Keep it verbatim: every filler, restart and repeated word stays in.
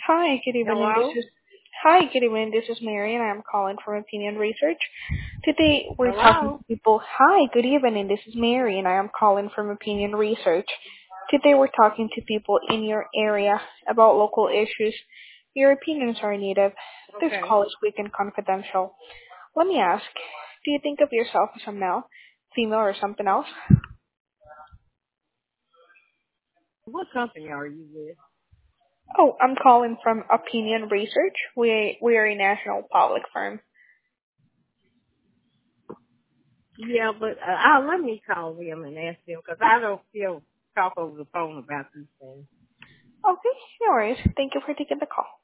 Hi, good evening. This Hello? is Hi, good evening. This is Mary, and I'm calling from Opinion Research. Today, we're talking Hello? to people. Hi, good evening. This is Mary, and I am calling from Opinion Research. Today, we're talking to people in your area about local issues. Your opinions are needed. This Okay. call is quick and confidential. Let me ask: Do you think of yourself as a male, female, or something else? What company are you with? Oh, I'm calling from Opinion Research. We we are a national public firm. Yeah, but uh, uh, let me call them and ask them because I don't feel talk over the phone about these things. Okay, no worries. Thank you for taking the call.